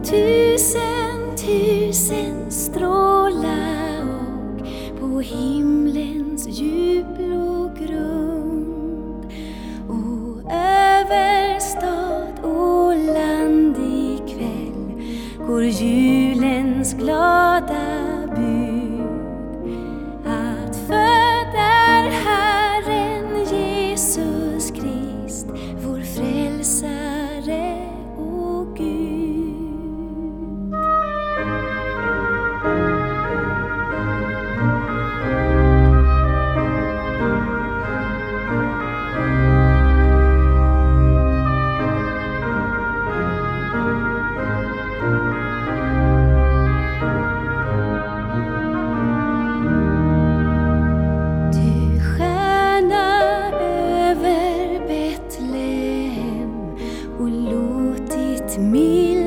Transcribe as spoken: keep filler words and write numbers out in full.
tusen, tusen strålar och på himlens djupblå grund och över stad och land ikväll går julens glada bud att född är Herren Jesus Krist, vår frälsare och Gud. Du stjärna över Betlehem och låt ditt mild